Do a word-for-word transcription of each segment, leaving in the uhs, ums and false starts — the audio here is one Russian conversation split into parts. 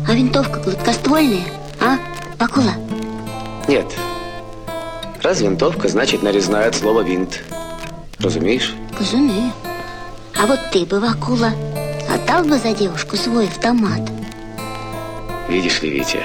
А винтовка гладкоствольная, а, Акула? Нет. Раз винтовка, значит нарезная от слова винт. Разумеешь? Разумею. А вот ты бы, Акула, отдал бы за девушку свой автомат? Видишь ли, Витя,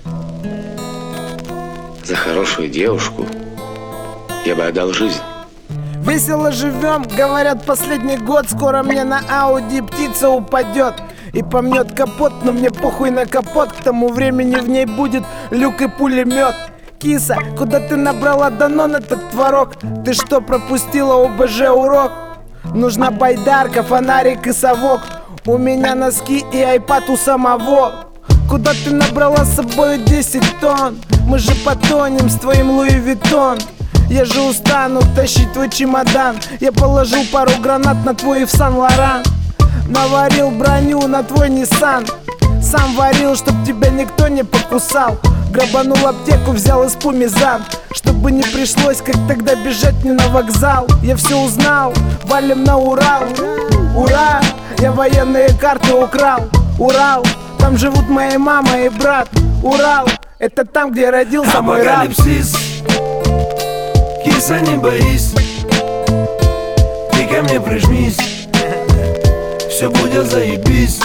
за хорошую девушку я бы отдал жизнь. Весело живем, говорят, последний год. Скоро мне на Ауди птица упадет и помнет капот, но мне похуй на капот. К тому времени в ней будет люк и пулемет. Киса, куда ты набрала Данон этот творог? Ты что, пропустила ОБЖ урок? Нужна байдарка, фонарик и совок. У меня носки и айпад у самого. Куда ты набрала с собой десять тонн? Мы же потонем с твоим Луи Виттон. Я же устану тащить твой чемодан. Я положил пару гранат на твой Ив-Сан-Лоран. Наварил броню на твой Ниссан. Сам варил, чтоб тебя никто не покусал. Грабанул аптеку, взял из пумизан, чтобы не пришлось, как тогда, бежать мне на вокзал. Я все узнал, валим на Урал. Ура, я военные карты украл. Урал, там живут моя мама и брат. Урал, это там, где родился мой раб. Апокалипсис, киса, не боись, ты ко мне прижмись, все будет заебись.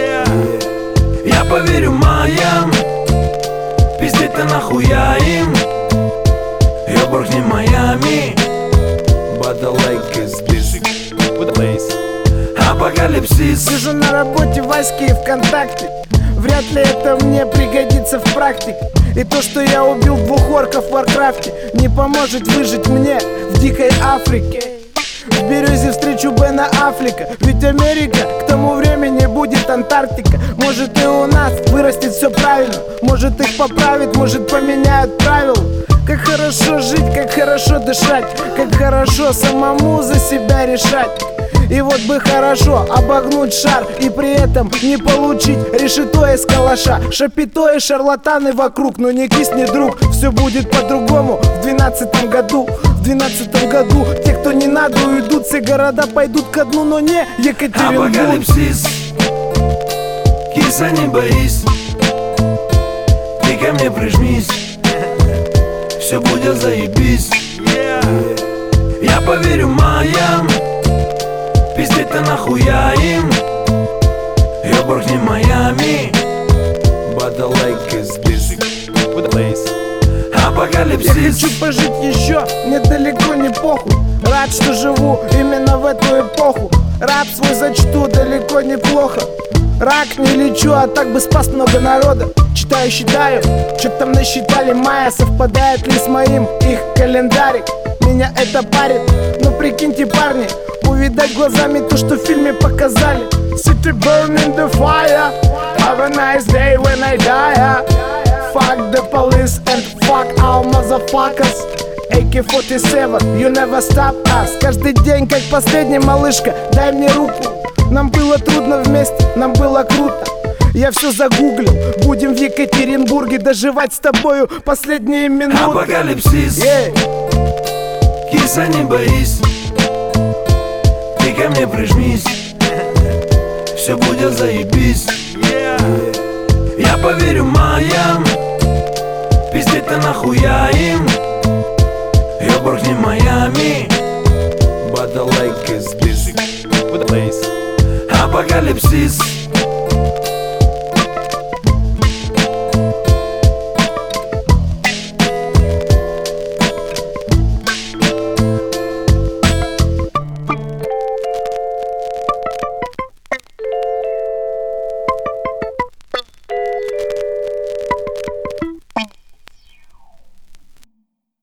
Я поверю маям, пиздеть-то нахуя им. Ёбург не Майами, but the lake is busy with the place. Апокалипсис. Сижу на работе в Аське и ВКонтакте. Вряд ли это мне пригодится в практике. И то, что я убил двух орков в Варкрафте, не поможет выжить мне в дикой Африке. В Березе встречу Бена Аффлека, ведь Америка к тому времени будет Антарктика. Может, и у нас вырастет все правильно, может, их поправят, может, поменяют правила. Как хорошо жить, как хорошо дышать, как хорошо самому за себя решать. И вот бы хорошо обогнуть шар и при этом не получить решето из калаша. Шапито и шарлатаны вокруг, но не кисни, друг, все будет по-другому в двенадцатом году. В двенадцатом году те, кто не надо, уйдут, все города пойдут ко дну, но не Екатеринбург. Апокалипсис, киса, не боись, ты ко мне прижмись, все будет заебись. Я поверю маям, пиздеть-то нахуя им. Ёбург не Майами, but the lake is busy with the place. Апокалипсис. Я хочу пожить еще, мне далеко не похуй. Рад, что живу именно в эту эпоху. Рап свой зачту далеко неплохо. Рак не лечу, а так бы спас много народа. Читаю, считаю, что там насчитали майя. Совпадает ли с моим их календарик? Меня это парит, но прикиньте, парни, увидать глазами то, что в фильме показали. City burning the fire, have a nice day when I die. Fuck the police and fuck our motherfuckers. эй кей сорок семь, you never stop us. Каждый день как последний, малышка, дай мне руку. Нам было трудно вместе, нам было круто. Я все загуглил, будем в Екатеринбурге доживать с тобою последние минуты. Апокалипсис, yeah. Киса, не боись, ты ко мне прижмись, все будет заебись. Я поверю маям, пиздеть-то нахуя им. Ёбург не Майами, but the lake is busy with the place. Апокалипсис.